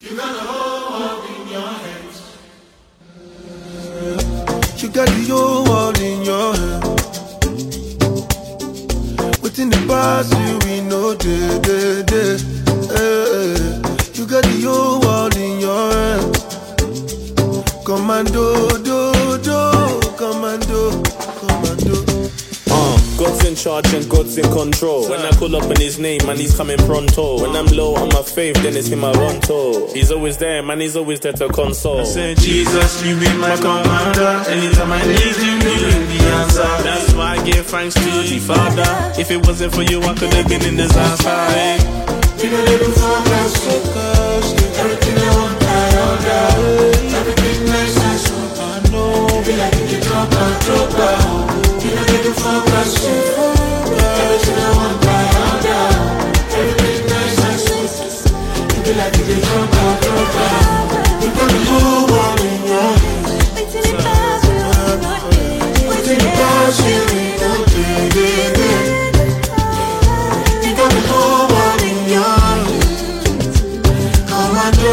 You got the whole world in your hands. You got the whole world in your hands. Within the past, we know day. You got the whole world in your hands. Commando, commando. God's in charge and God's in control. When I call up in his name, man, he's coming pronto. When I'm low on my faith, then it's him I run to. He's always there, man, he's always there to console. I said, Jesus, you be my commander. Anytime I need you, you in the answer. That's why I give thanks to the Father. If it wasn't for you, I could have been in disaster. You know they do focus. Everything I want, I order. Everything nice and smooth. I know, be like you drop out. You know they do focus. Everything I want, I order. Everything nice and smooth. You be like you drop out. You got the whole world in your hands. Wait till it pass you, wait till it pass you, you got the whole world in your hands. Commando,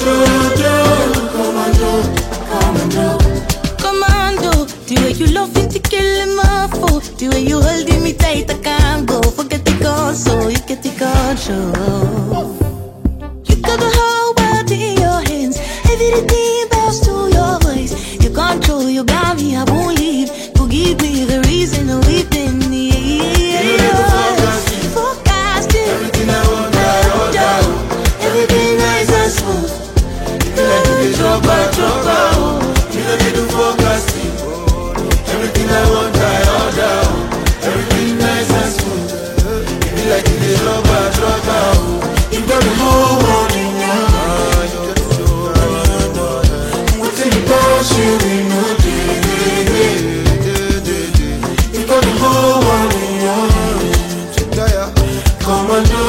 the way you love it, you killing my fool. The way you holding me tight, I can't go. Forget the console, you get the control. You got the whole world in your hands. Everything bows to your voice. You control, you got me, I won't leave. Forgive me the reason we've been forecasting. everything I want, I order. Everything nice and smooth. You feel like you can drop out. You know they do forecasting. Everything I want, I order. Everything nice and smooth. You feel like you can drop out. You got the whole world in your hands. What's in the boss, you know day. You got the whole world in your hands. Commando.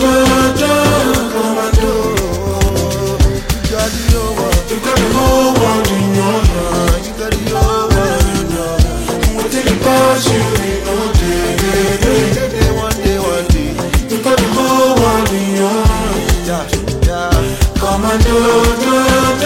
You got the whole world in your hands. You got the whole world in your hands. What's in the boss, you know day. One day. You got the whole world in your hands. Commando.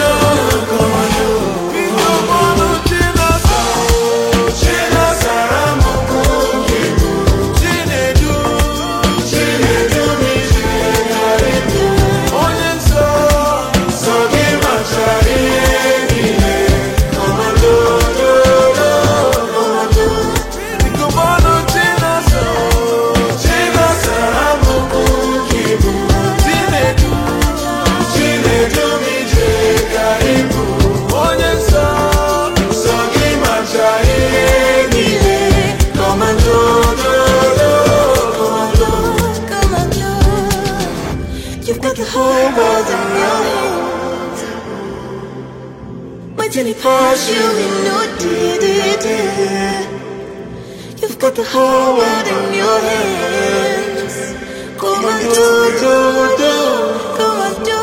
You've got the whole world in your hands. Wait till he pass you in no day. You've got the whole world in your hands. Come on, do.